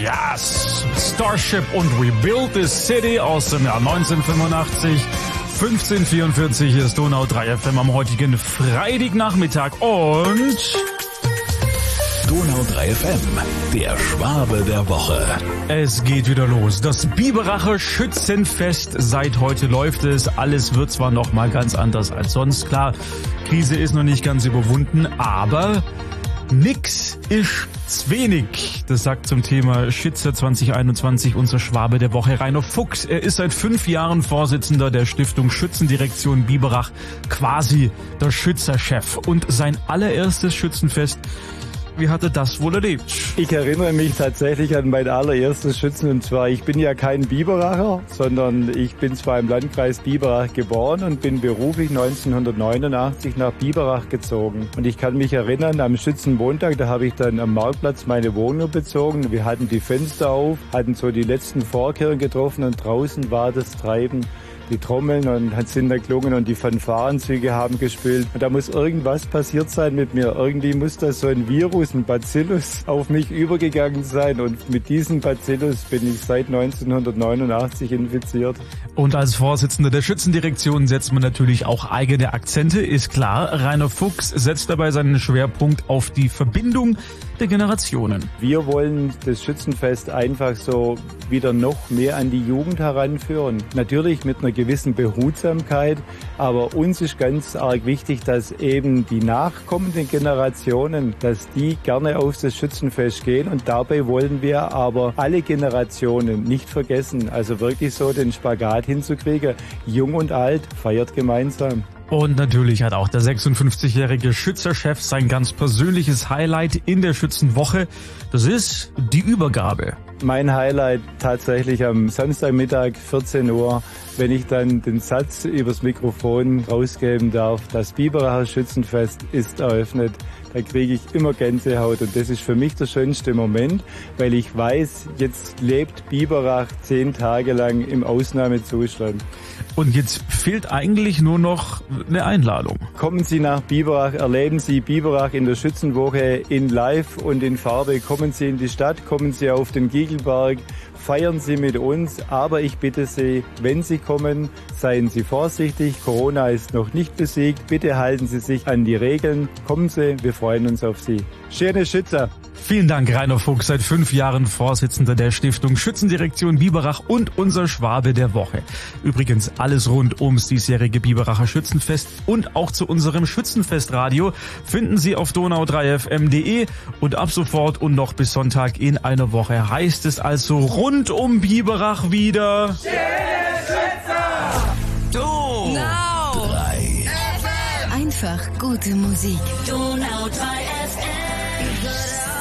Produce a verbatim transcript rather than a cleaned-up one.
Yes! Starship und Rebuild This City aus dem Jahr neunzehnhundertfünfundachtzig. fünfzehn Uhr vierundvierzig ist Donau drei F M am heutigen Freitagnachmittag und Donau drei F M, der Schwabe der Woche. Es geht wieder los. Das Biberacher Schützenfest. Seit heute läuft es. Alles wird zwar noch mal ganz anders als sonst. Klar, Krise ist noch nicht ganz überwunden, aber nix ist wenig. Das sagt zum Thema Schütze zwanzig einundzwanzig unser Schwabe der Woche, Rainer Fuchs. Er ist seit fünf Jahren Vorsitzender der Stiftung Schützendirektion Biberach, quasi der Schützerchef. Und sein allererstes Schützenfest, wie hat er das wohl erlebt? Ich erinnere mich tatsächlich an mein allererstes Schützen, und zwar, ich bin ja kein Biberacher, sondern ich bin zwar im Landkreis Biberach geboren und bin beruflich neunzehnhundertneunundachtzig nach Biberach gezogen. Und ich kann mich erinnern, am Schützenmontag, da habe ich dann am Marktplatz meine Wohnung bezogen. Wir hatten die Fenster auf, hatten so die letzten Vorkehrungen getroffen und draußen war das Treiben. Die Trommeln und sind da gelungen und die Fanfarenzüge haben gespielt. Und da muss irgendwas passiert sein mit mir. Irgendwie muss da so ein Virus, ein Bacillus auf mich übergegangen sein. Und mit diesem Bacillus bin ich seit neunzehnhundertneunundachtzig infiziert. Und als Vorsitzender der Schützendirektion setzt man natürlich auch eigene Akzente, ist klar. Rainer Fuchs setzt dabei seinen Schwerpunkt auf die Verbindung der Generationen. Wir wollen das Schützenfest einfach so wieder noch mehr an die Jugend heranführen. Natürlich mit einer gewissen Behutsamkeit, aber uns ist ganz arg wichtig, dass eben die nachkommenden Generationen, dass die gerne auf das Schützenfest gehen, und dabei wollen wir aber alle Generationen nicht vergessen, also wirklich so den Spagat hinzukriegen. Jung und alt feiert gemeinsam. Und natürlich hat auch der sechsundfünfzigjährige Schützerchef sein ganz persönliches Highlight in der Schützenwoche. Das ist die Übergabe. Mein Highlight tatsächlich am Samstagmittag vierzehn Uhr, wenn ich dann den Satz übers Mikrofon rausgeben darf: Das Biberacher Schützenfest ist eröffnet. Da kriege ich immer Gänsehaut, und das ist für mich der schönste Moment, weil ich weiß, jetzt lebt Biberach zehn Tage lang im Ausnahmezustand. Und jetzt fehlt eigentlich nur noch eine Einladung. Kommen Sie nach Biberach, erleben Sie Biberach in der Schützenwoche in Live und in Farbe. Kommen Sie in die Stadt, kommen Sie auf den Giegelberg, feiern Sie mit uns. Aber ich bitte Sie, wenn Sie kommen, seien Sie vorsichtig. Corona ist noch nicht besiegt. Bitte halten Sie sich an die Regeln. Kommen Sie, wir freuen uns auf Sie. Schöne Schützer! Vielen Dank, Rainer Fuchs, seit fünf Jahren Vorsitzender der Stiftung Schützendirektion Biberach und unser Schwabe der Woche. Übrigens alles rund ums diesjährige Biberacher Schützenfest und auch zu unserem Schützenfestradio finden Sie auf donau drei f m punkt de, und ab sofort und noch bis Sonntag in einer Woche heißt es also rund um Biberach wieder Donau drei Einfach gute Musik. Donau drei F M.